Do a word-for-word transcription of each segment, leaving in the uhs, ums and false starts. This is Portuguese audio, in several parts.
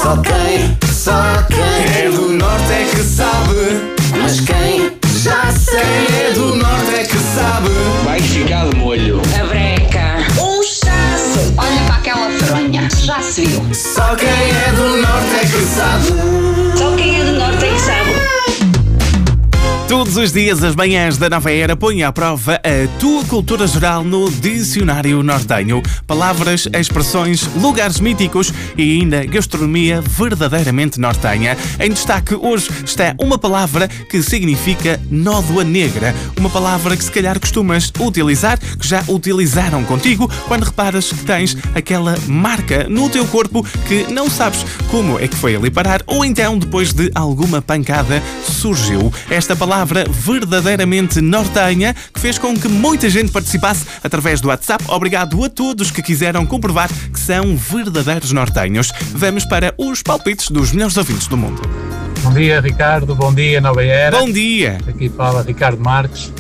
Só quem, só quem é do norte é que sabe. Mas quem já sei é do norte é que sabe. Vai ficar de molho. A breca. Um chasso. Olha para aquela fronha. Já se viu. Só quem é do norte é que sabe. Só quem é do norte é que sabe. Todos os dias, as manhãs da Nova Era põem à prova a tua cultura geral no Dicionário Nortenho. Palavras, expressões, lugares míticos e ainda gastronomia verdadeiramente nortenha. Em destaque hoje está uma palavra que significa nódoa negra. Uma palavra que se calhar costumas utilizar, que já utilizaram contigo, quando reparas que tens aquela marca no teu corpo que não sabes como é que foi ali parar ou então depois de alguma pancada surgiu. Esta palavra verdadeiramente nortenha que fez com que muita gente participasse através do WhatsApp. Obrigado a todos que quiseram comprovar que são verdadeiros nortenhos. Vamos para os palpites dos melhores ouvintes do mundo. Bom dia, Ricardo. Bom dia, Nova Era. Bom dia. Aqui fala Ricardo Marques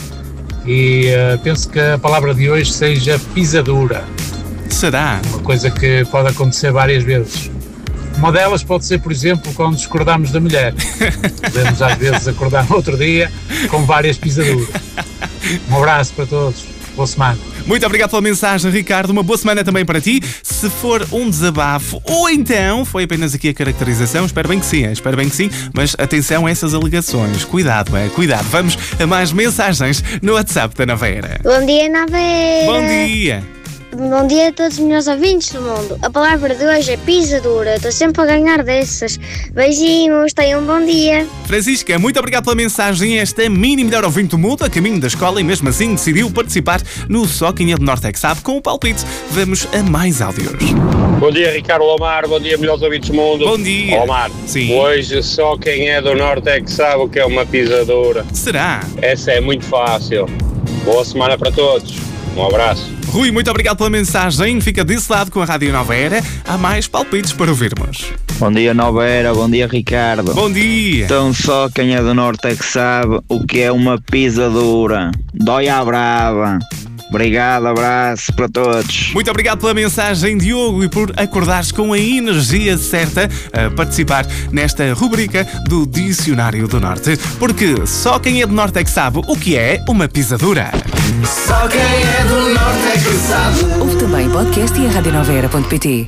e uh, penso que a palavra de hoje seja pisadura. Será? Uma coisa que pode acontecer várias vezes. Uma delas pode ser, por exemplo, quando discordamos da mulher. Podemos às vezes acordar no outro dia com várias pisaduras. Um abraço para todos. Boa semana. Muito obrigado pela mensagem, Ricardo. Uma boa semana também para ti. Se for um desabafo ou então foi apenas aqui a caracterização, espero bem que sim, espero bem que sim, mas atenção a essas alegações. Cuidado, é, cuidado. Vamos a mais mensagens no WhatsApp da Nova Era. Bom dia, Nova Era. Bom dia. Bom dia a todos os meus ouvintes do mundo. A palavra de hoje é pisadura. Estou sempre a ganhar dessas. Beijinhos, tenham um bom dia. Francisca, muito obrigado pela mensagem. Esta mini melhor ouvinte do mundo, a caminho da escola e mesmo assim decidiu participar no Só Quem é do Norte é que sabe com o palpite. Vamos a mais áudios. Bom dia, Ricardo Omar. Bom dia, melhores ouvintes do mundo. Bom dia. Omar, Sim. Hoje só quem é do Norte é que sabe o que é uma pisadura. Será? Essa é muito fácil. Boa semana para todos. Um abraço. Rui, muito obrigado pela mensagem. Fica desse lado com a Rádio Nova Era. Há mais palpites para ouvirmos. Bom dia, Nova Era. Bom dia, Ricardo. Bom dia. Então só quem é do Norte é que sabe o que é uma pisadura. Dói à brava. Obrigado, abraço para todos. Muito obrigado pela mensagem, Diogo, e por acordares com a energia certa a participar nesta rubrica do Dicionário do Norte. Porque só quem é do Norte é que sabe o que é uma pisadura. Só quem é do norte é que sabe. Ouve também podcast e a rádio nova era ponto pt.